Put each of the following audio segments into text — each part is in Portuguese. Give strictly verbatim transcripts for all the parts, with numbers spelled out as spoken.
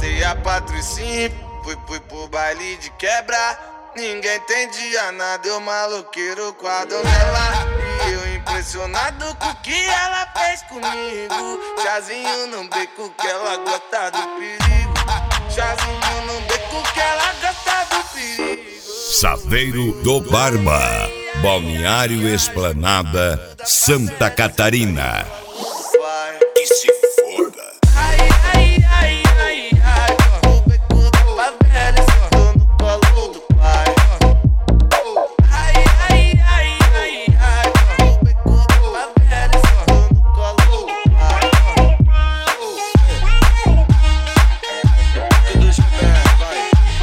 Larguei a patricinha, fui, fui pro baile de quebra. Ninguém entendia nada, eu maloqueiro com a donzela. E eu impressionado com o que ela fez comigo. Chazinho no beco que ela gosta do perigo. Chazinho no beco que ela gosta do perigo. Saveiro do Barba, Balneário Esplanada, Santa Catarina. E se foda. Ai, ai, ai, ai, ai. O beco da favela, estou no colo do pai. Ai, ai, ai, ai, ai. O beco da favela, estou no colo do pai. Tudo chega, vai.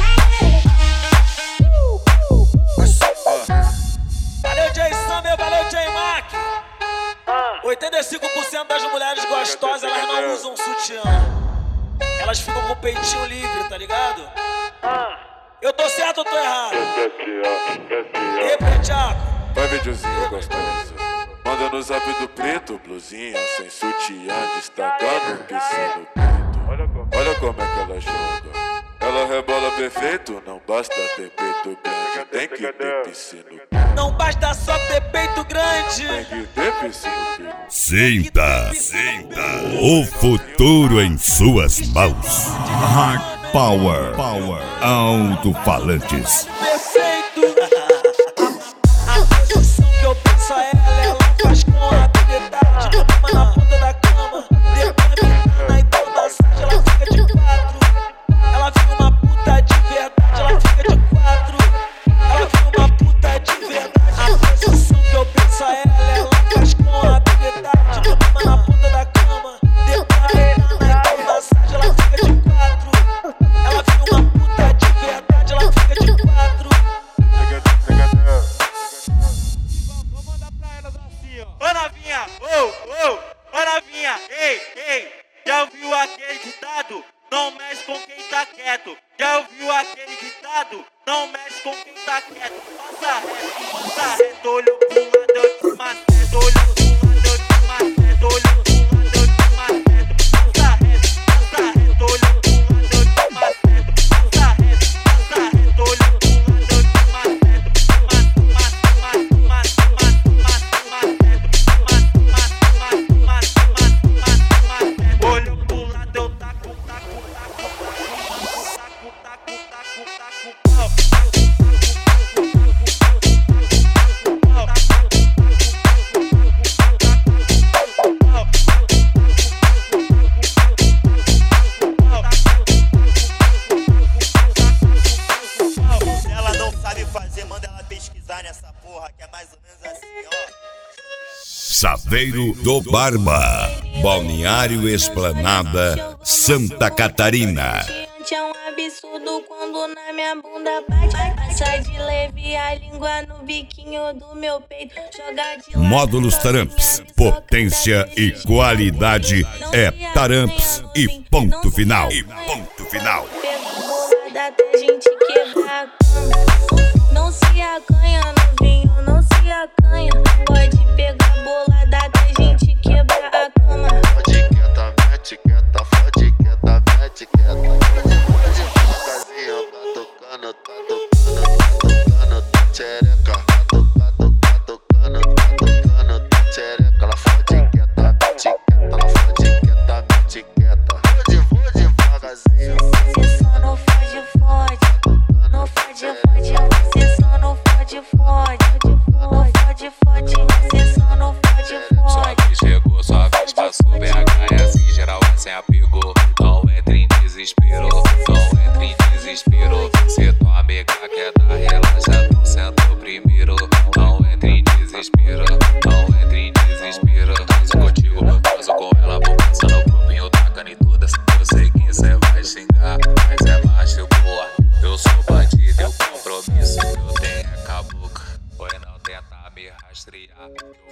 Valeu, Jay Summer, valeu, Jay Mac. oitenta e cinco por cento das mulheres gostosas, elas não usam sutiã. Elas ficam com o peitinho livre, tá ligado? Eu tô certo ou tô errado? E aí, Pretiaco? Vai, videozinho gostoso. Manda no zap do preto, blusinha sem sutiã, destacando o piscina no peito. Olha como é que ela joga. Ela rebola perfeito, não basta ter peito grande, tem que ter piscina no peito. Não basta só ter peito grande. Tem que ter piscina no peito. Sinta, sinta o futuro em suas mãos. Hard Power, Power, Alto-falantes. Perfeito. A posição que eu penso a ela, ela faz com habilidade. Toma na ponta da cama, depois me dá na hidromassagem, ela fica de quatro. Ela fica uma puta de verdade, ela fica de quatro. Ela fica uma puta de verdade. A posição que eu penso a ela, ela faz com habilidade. Toma na ponta da cama, depois me dá na hidromassagem, ela fica de quatro. Ela fica uma puta de verdade, ela fica de quatro. Vou mandar pra elas assim, ó. Ô novinha, ô, ô, ô novinha, ei, ei. Já ouviu aquele ditado? Não mexe com quem tá quieto. Já ouviu aquele ditado? Não mexe com quem tá quieto. Passa reto, passa reto, olho pro lado, eu te maceto. Olho pro lado, eu te maceto. Olho pro lado, eu te maceto. Passa reto, passa reto, olho pro lado, eu te maceto. Passa reto, passa reto, olho pro lado, eu te maceto. Olho pro lado, eu taco, taco, taco, taco, taco, taco, taco, pau. Se ela não sabe fazer, manda ela pesquisar nessa porra, que é mais ou menos assim, ó. Saveiro do Barba, Balneário Esplanada, Santa Catarina. É um absurdo quando na minha bunda bate. Passa de leve a língua no biquinho do meu peito. Joga de lado. Módulos Taramps, potência e qualidade é Taramps e ponto final. E ponto final. Pega a bolada até a gente quebrar a cama. Não se acanha, novinho, não se acanha. Pode pegar a bolada até a gente quebrar a cama. Fode quieta, mete quieta, fode quieta, mete quieta. Fode casinha, tá tocando, tá tocando, tá tocando, tá tchereca. Tá tocando, tá tocando, tá tocando, tá tchereca. Ela fode quieta, mete quieta, ela fode quieta, mete quieta. Fode, fode devagarzinho. Você só não fode, fode. Não fode, fode, você só não fode, fode. Não fode, fode, você só não fode, Sua fode. vez chegou, sua vez passou. B H S em geral é sem apego. Não entre em desespero, não entre em desespero. Se tua amiga quer dar relaxa, tu senta primeiro. Não entre em desespero, não entre em desespero. Se contigo, caso com ela, vou passar no grupinho, tacando em todas. Eu sei que cê vai xingar, mas é macho boa. Eu sou bandido, eu compromisso. Eu tenho é caboclo, pois não tenta me rastrear.